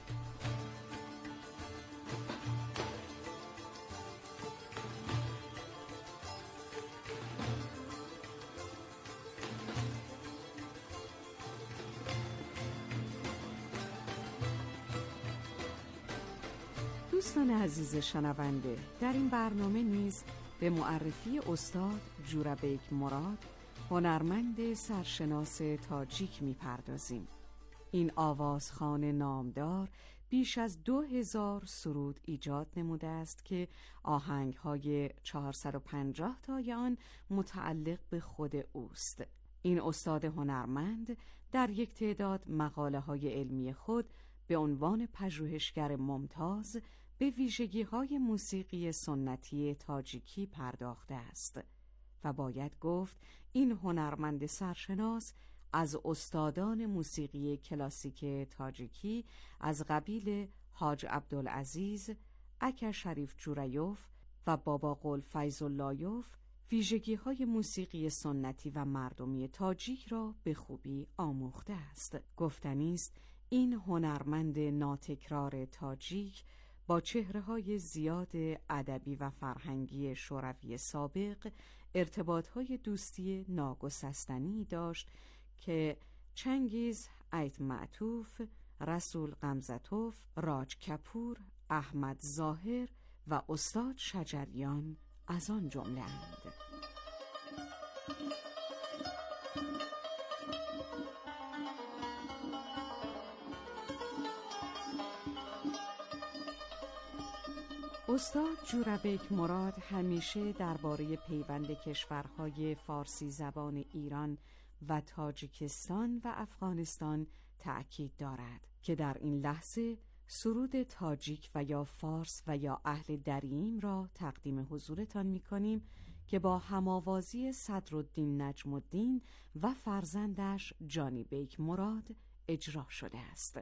دوستان عزیز شنونده، در این برنامه نیز به معرفی استاد جورابیک مراد، هنرمند سرشناس تاجیک می‌پردازیم. این آوازخوان نامدار بیش از دو هزار سرود ایجاد نموده است که آهنگ‌های چهارصد و پنجاه تای آن متعلق به خود اوست. این استاد هنرمند در یک تعداد مقاله‌های علمی خود به عنوان پژوهشگر ممتاز به ویژگی‌های موسیقی سنتی تاجیکی پرداخته است و باید گفت این هنرمند سرشناس از استادان موسیقی کلاسیک تاجیکی از قبیل حاج عبدالعزیز، اکا شریف جورایوف و بابا قول فیض‌اللهیوف ویژگی‌های موسیقی سنتی و مردمی تاجیک را به خوبی آموخته است. گفتنی است این هنرمند ناتکرار تاجیک با چهره‌های زیاد ادبی و فرهنگی شوروی سابق ارتباط‌های دوستی ناگسستنی داشت که چنگیز ایت معطوف، رسول غمزتوف، راج کپور، احمد ظاهر و استاد شجریان از آن جمله اند. استاد جورابیک مراد همیشه درباره پیوند کشورهای فارسی زبان ایران و تاجیکستان و افغانستان تأکید دارد که در این لحظه سرود تاجیک و یا فارس و یا اهل دریم را تقدیم حضورتان می کنیم که با هماوازی صدرالدین نجم الدین و فرزندش جانی بیک مراد اجرا شده است.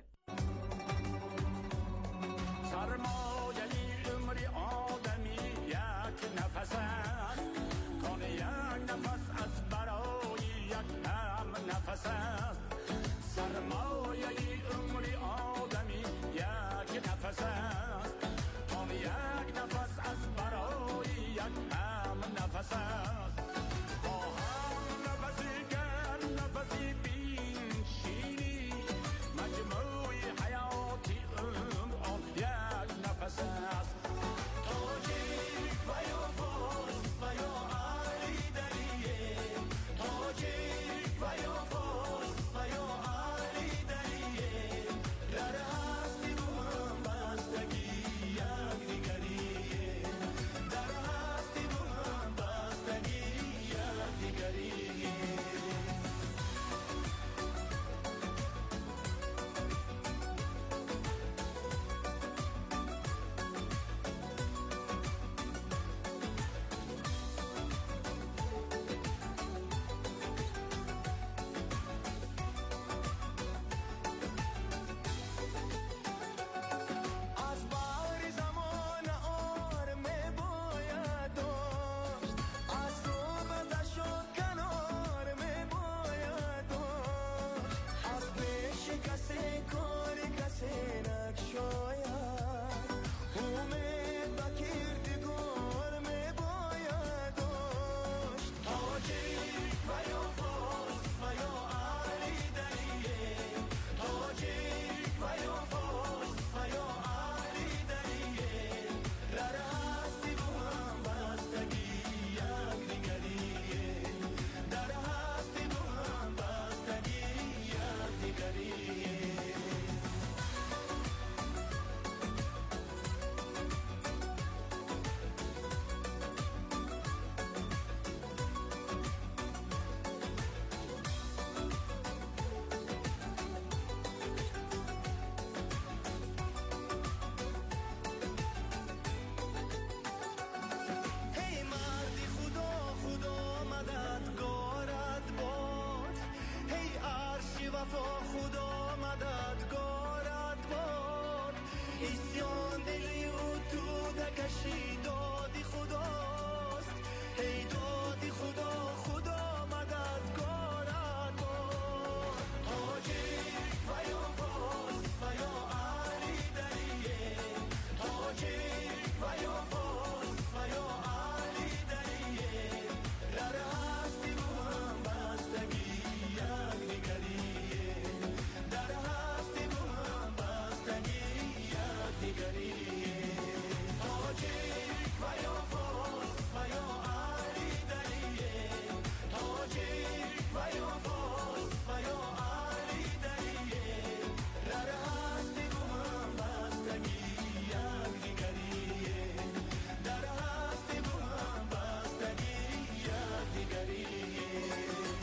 سرمایه عمر آدمی یک نفس است، کان یک نفس از برای یک هم نفس است. سرمایه عمر آدمی یک نفس است، کان یک نفس از برای یک هم نفس است. با هم نفسی گر نفسی بین شیری، مجموعی حیاتی عمر آن یک نفس است. تاجیک و یا فارس و یا علی دریه، تاجیک و یا فارس و یا علی دریه، در هستی و هم بستگی یک دیگریه، در هستی و هم بستگی یک دیگریه. از بحر زمان آرم باید داشت، از صبح دشت و کنار باید داشت، از پیش کسی کار کسی نکشاید، امید به کردگار باید داشت. تاجیک و یا فارس و یا علی دریه، تاجیک و یا فارس و یا علی دریه، در هستی و هم بستگی یک دیگریه، در هستی و هم بستگی یک دیگریه. هی مردی خدا خدا مددگارت باد، هی عرشی وفا خدا مددگارت باد. اسیان دلی و تو دکشی دادی خداست، هی دادی خدا خدا مددگارت باد. تاجیک و یا فارس و یا علی دریه، تاجیک و یا فارس و یا علی دریه، در هستی و هم بستگی یک دیگریه، در هستی و هم بستگی یک دیگریه. تاجیک و یا فارس و یا علی دریه، تاجیک و یا فارس و یا علی دریه، در هستی و هم بستگی یک دیگریه، در هستی و هم بستگی یک دیگریه.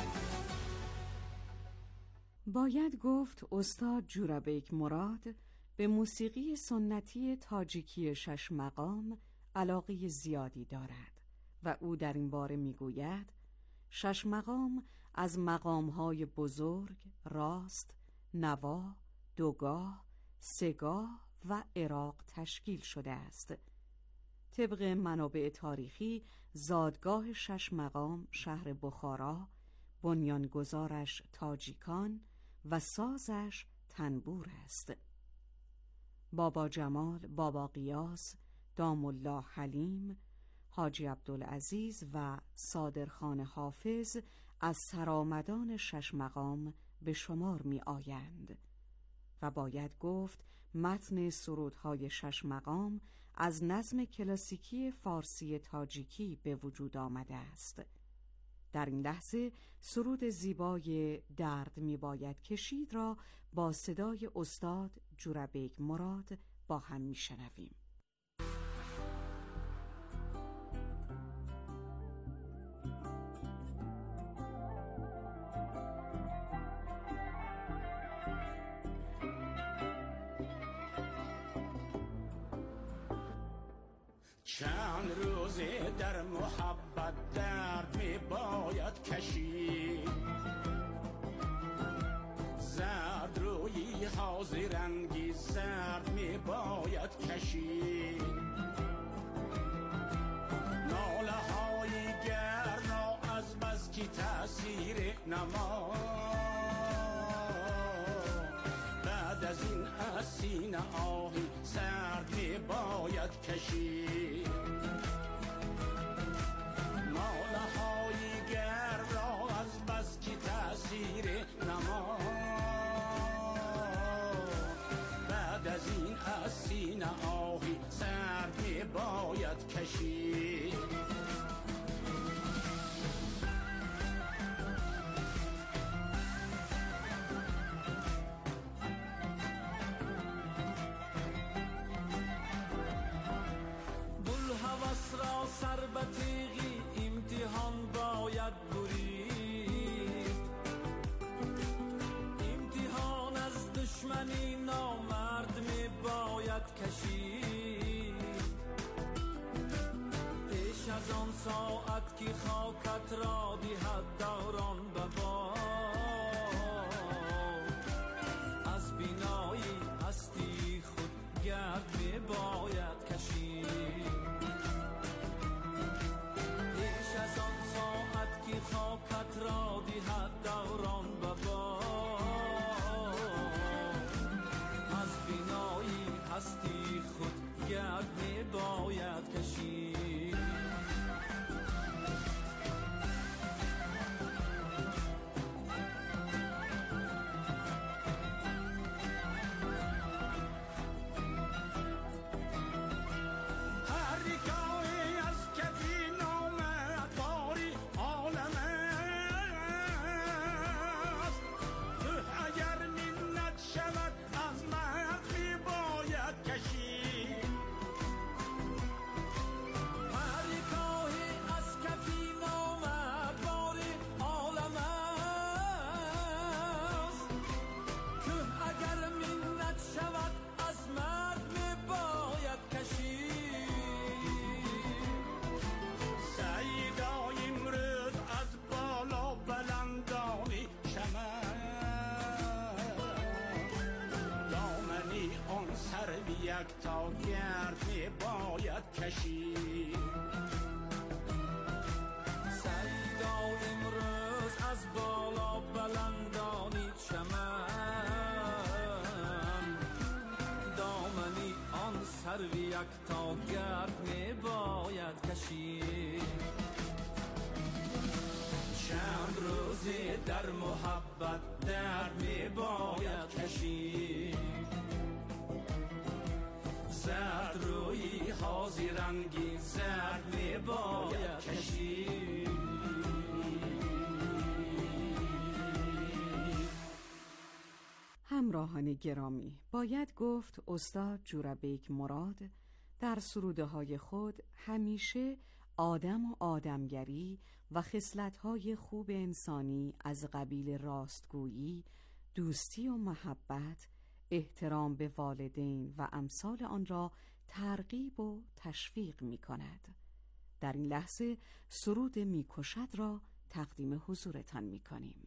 باید گفت استاد جورابیک مراد به موسیقی سنتی تاجیکی شش مقام علاقه زیادی دارد و او در این باره میگوید شش مقام از مقام‌های بزرگ، راست، نوا، دوگاه، سگاه و عراق تشکیل شده است. طبق منابع تاریخی زادگاه شش مقام شهر بخارا، بنیانگذارش تاجیکان و سازش تنبور است. بابا جمال، بابا قیاس، دام الله حلیم، حاجی عبدالعزیز و صادرخان حافظ از سرآمدان شش مقام به شمار می آیند و باید گفت متن سرودهای شش مقام از نظم کلاسیکی فارسی تاجیکی به وجود آمده است. در این لحظه سرود زیبای درد می باید کشید را با صدای استاد جورابیک مراد با هم می شنویم. چند روزه در محبت درد می باید کشید، زرد روی حاضر رنگی زرد می باید کشید، ناله های گرد را از بس که تأثیر نما، بعد از این از سینه آهی سرد می باید کشید، ناله های گرد را از بس که تأثیر نما، بعد از این از سینه آهی سرد می باید کشید. بلحوث را سر به تیغی امتحان باید برید، امتحان از دشمنی نامرد می باید کشید، پیش از آن ساعت که خاکت را دهد دوران به باد، از بینایی هستی خود گرد می باید کشید، پیش از آن ساعت که خاکت را دهد دوران به باد، از بینایی هستی خود گرد می باید کشید. یک تا گرد می باید کشید، سیدا امروز از بالا بلندانی چمن، دامنی آن سرو یک تا گرد می باید کشید، چند روزی در محبت درد می باید کشید، زرد روی حاضر رنگی زرد می باید کشید. همراهان گرامی، باید گفت استاد جورابیک مراد در سروده های خود همیشه آدم و آدمگری و خصلت‌های خوب انسانی از قبیل راستگویی، دوستی و محبت، احترام به والدین و امثال آن را ترغیب و تشویق می کند. در این لحظه سرود می کشد را تقدیم حضورتان می کنیم.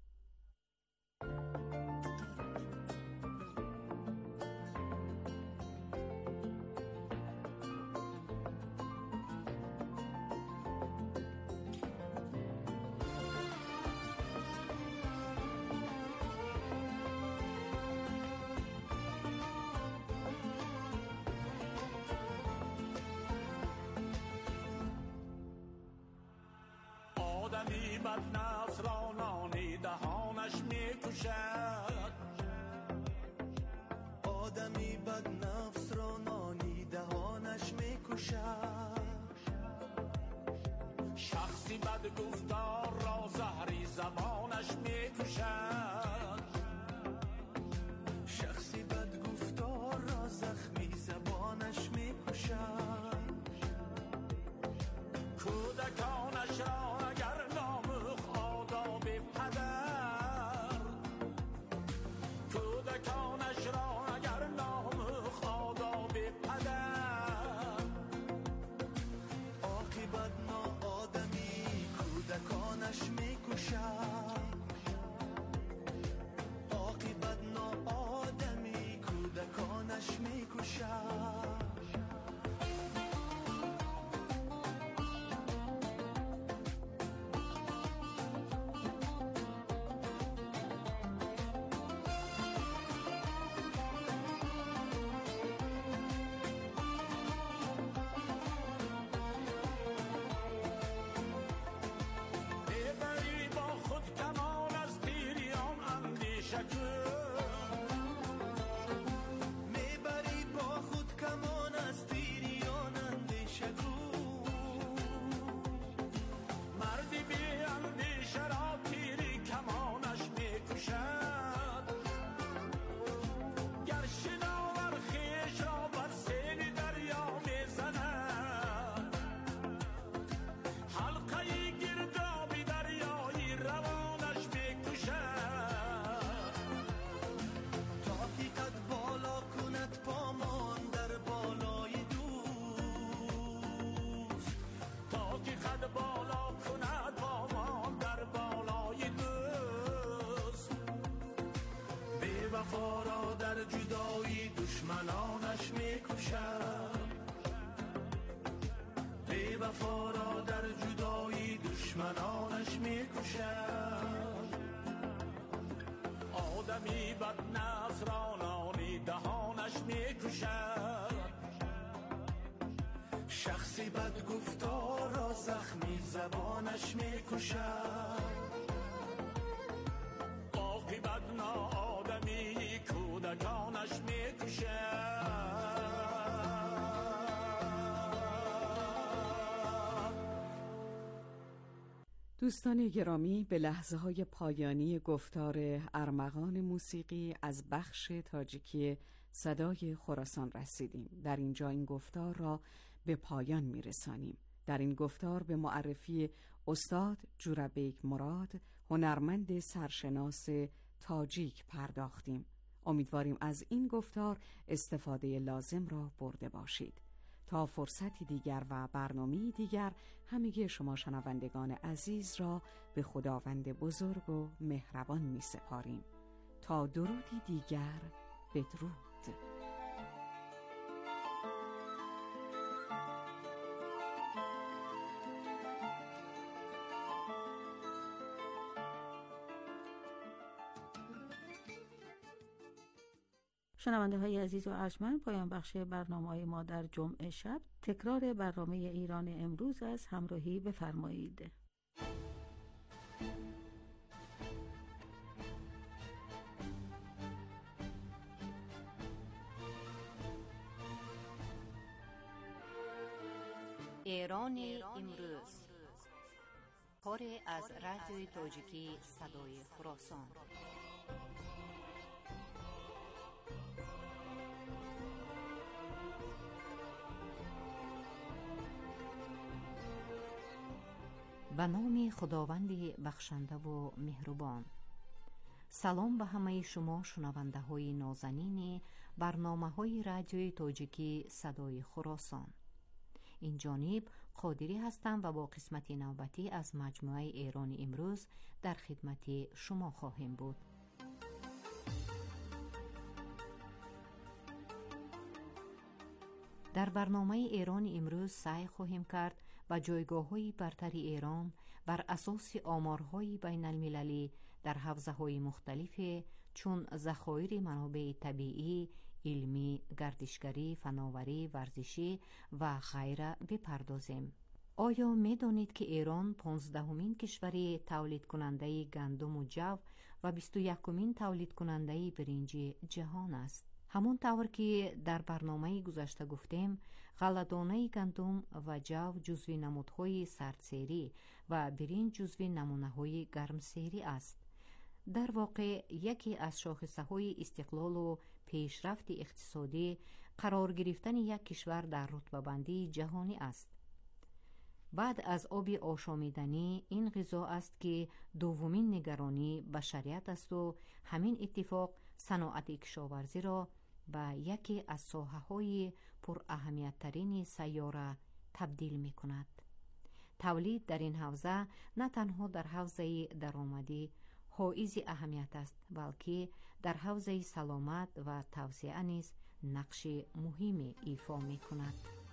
آدمی بد نفس را نانی دهانش می کشد، آدمی بد نفس را نانی دهانش می کشد، شخصی بد گفتار را زهری زبانش می کشد، شخصی بد گفتار را زخمی زبانش می کشد، کودکانش را وفا را در جدایی دشمنانش میکشد. آدمی بد نفس را نانی دهانش میکشد. شخصی بد گفتار را زخمی زبانش میکشد. باقی بد ناآدمی کودکانش میکشد. دوستان گرامی، به لحظه های پایانی گفتار ارمغان موسیقی از بخش تاجیکی صدای خراسان رسیدیم. در اینجا این گفتار را به پایان میرسانیم. در این گفتار به معرفی استاد جورابیک مراد، هنرمند سرشناس تاجیک پرداختیم. امیدواریم از این گفتار استفاده لازم را برده باشید. تا فرصتی دیگر و برنامه‌ای دیگر، همگی شما شنوندگان عزیز را به خداوند بزرگ و مهربان می سپاریم. تا درودی دیگر، بدرود. شنونده های عزیز و ارجمند، پایان بخش برنامه های ما در جمعه شب. تکرار برنامه ایران امروز از همراهی بفرمایید. ایران امروز، کاری از رادیوی تاجیکی صدای خراسان. به نام خداوند بخشنده و مهربان. سلام به همه شما شنونده های نازنین برنامه های رادیوی تاجیکی صدای خراسان. این جانب قادری هستم و با قسمت نوبتی از مجموعه ایران امروز در خدمت شما خواهیم بود. در برنامه ایران امروز سعی خواهیم کرد و جایگاه‌های برتر ایران بر اساس آمارهای بین المللی در حوزه‌های مختلف چون ذخایر منابع طبیعی، علمی، گردشگری، فناوری، ورزشی و غیره بپردازیم. آیا می دانید که ایران پانزدهمین کشور تولید کننده گندم و جو و بیست و یکمین تولید کننده برنج جهان است؟ همون طور که در برنامه گذشته گفتیم، غله‌دانه گندم و جو جزو نمودهای سردسیری و برنج جزو نمونه‌های گرمسیری است. در واقع یکی از شاخصه‌های استقلال و پیشرفت اقتصادی قرار گرفتن یک کشور در رتبه بندی جهانی است. بعد از آب آشامیدنی این غذا است که دومین نگرانی بشریت است و همین اتفاق صنعت کشاورزی را به یکی از ساحه‌های پر اهمیت ترین سیاره تبدیل می کند. تولید در این حوزه نه تنها در حوزه درآمدی حائز اهمیت است، بلکه در حوزه سلامت و توسعه نیز نقش مهمی ایفا می کند.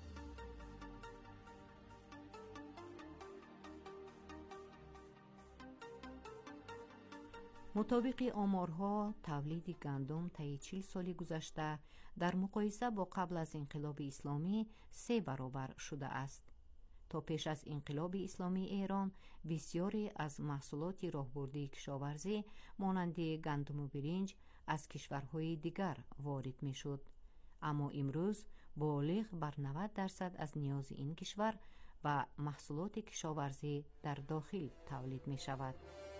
مطابق آمارها، تولید گندم طی چهل سال گذشته در مقایسه با قبل از انقلاب اسلامی سه برابر شده است. تا پیش از انقلاب اسلامی ایران بسیاری از محصولات راهبردی کشاورزی مانند گندم و برنج از کشورهای دیگر وارد می شد. اما امروز بالغ بر نود درصد از نیاز این کشور و محصولات کشاورزی در داخل تولید می شود.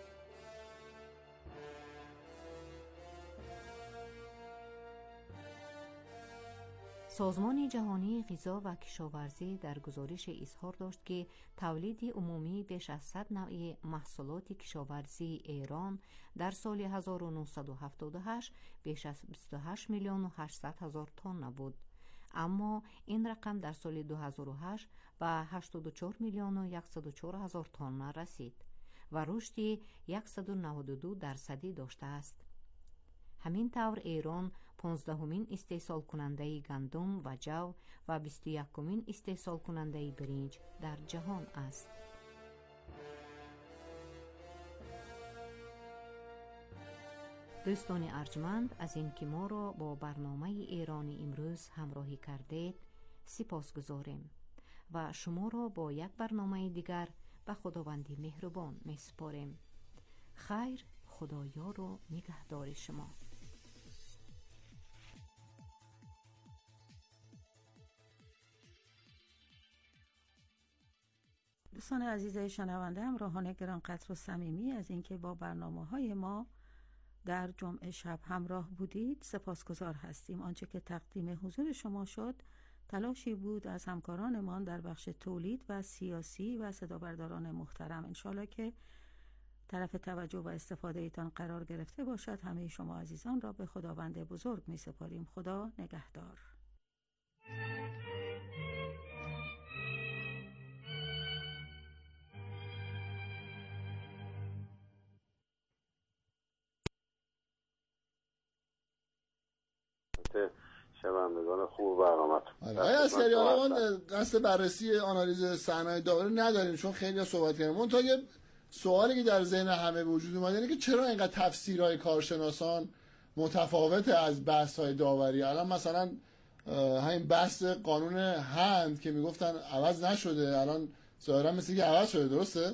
سازمان جهانی غذا و کشاورزی در گزارش اظهار داشت که تولید عمومی بیش از صد نوع محصولات کشاورزی ایران در سال هزار و نهصد و هفتاد و هشت بیش از بیست و هشت میلیون و هشتصد هزار تن بود. اما این رقم در سال دو هزار و هشت به هشتاد و چهار میلیون و صد و چهار هزار تن رسید و رشد صد و نود و دو درصدی داشته است. همین طور ایران پانزدهمین استحصال کننده گندم و جو و بیست و یکمین استحصال کننده برنج در جهان است. دوستان ارجمند، از این که ما را با برنامه ایرانی امروز همراهی کردید سپاس گذاریم و شما را با یک برنامه دیگر به خداوندی مهربان می سپاریم. خیر، خدایار و نگهدار شما. دوستان عزیز شنونده، همراهان گرانقدر و صمیمی، از اینکه با برنامه‌های ما در جمعه شب همراه بودید سپاسگزار هستیم. آنچه که تقدیم حضور شما شد تلاشی بود از همکارانمان در بخش تولید و سیاسی و صدابرداران محترم. انشالله که طرف توجه و استفاده ایتان قرار گرفته باشد. همه شما عزیزان را به خداوند بزرگ می سپاریم. خدا نگهدار. شنوندگان خوب برنامه‌تون. آیا عسکری حالا ما قصد بررسی آنالیز صحنه‌های داوری نداریم چون خیلی صحبت کردیم. اون تا یه سوالی که در ذهن همه وجود اومده اینه که چرا اینقدر تفسیرهای کارشناسان متفاوت از بحث‌های داوری؟ الان مثلا همین بحث قانون هند که میگفتن عوض نشده، الان ظاهرا مثل که عوض شده، درسته؟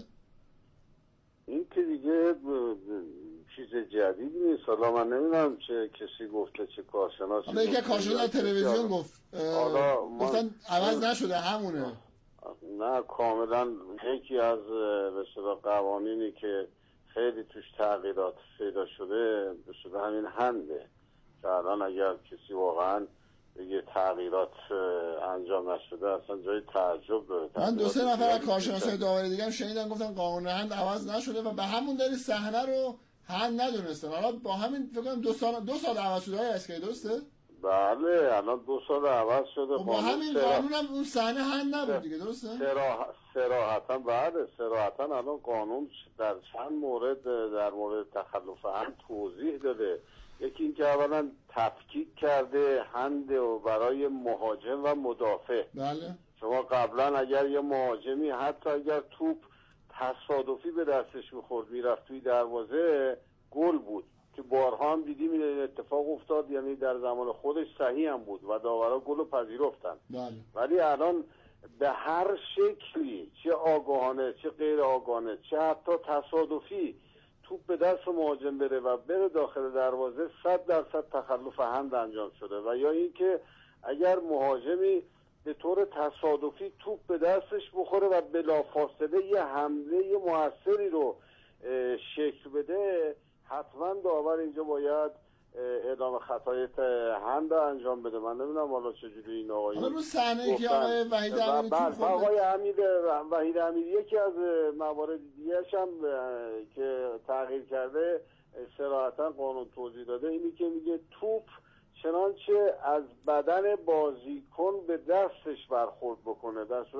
این که دیگه چیز جدید نیست. حالا من نمیدونم چه کسی گفته، چه کارشناسی. حالا یکی کارشناس تلویزیون گفت گفتن عوض نشده، همونه. نه، کاملا یکی از به اصطلاح قوانینی که خیلی توش تغییرات پیدا شده به شده همین هنده که الان اگر کسی واقعا یه تغییرات انجام نشده اصلا جای تعجب داره. من دو سه نفر از کارشناسای داوری دیگه هم شنیدم گفتن قانون هند عوض نشده و به همون دلیل صحنه رو هند ندونستن. حالا با همین فکر کنم دو سال دو سال عوض شده است که درسته؟ بله، الان دو سال عوض شده. با همین قانون هم اون صحنه هند نبود دیگه، درسته؟ صراحتا بله، صراحتا الان قانون در چند مورد در مورد تخلف هند توضیح داده. یکی این که اولا تفکیک کرده هند و برای مهاجم و مدافع. بله. شما قبلا اگر یه مهاجمی حتی اگر توپ تصادفی به دستش میخورد میرفت توی دروازه گل بود که بارها هم دیدیم این اتفاق افتاد، یعنی در زمان خودش صحیح هم بود و داورا گل رو پذیرفتن. بله. ولی الان به هر شکلی، چه آگاهانه چه غیر آگاهانه چه حتی تصادفی، توپ به دست مهاجم بره و بره داخل دروازه صد درصد تخلف هند انجام شده. و یا اینکه اگر مهاجمی به طور تصادفی توپ به دستش بخوره و بلافاصله یه حمله یه موثری رو شکل بده، حتما داور اینجا باید اعلام خطای هند انجام بده. من نمیدونم حالا چجوری این آقایی حالا رو صحنه که آقای وحید امیری توپ خورد، آقای حمید وحید امیری یکی از موارد دیگه‌اش هم که تغییر کرده صراحتا قانون توضیح داده، اینی که میگه توپ چنانچه از بدن بازیکن به دستش برخورد بکنه، در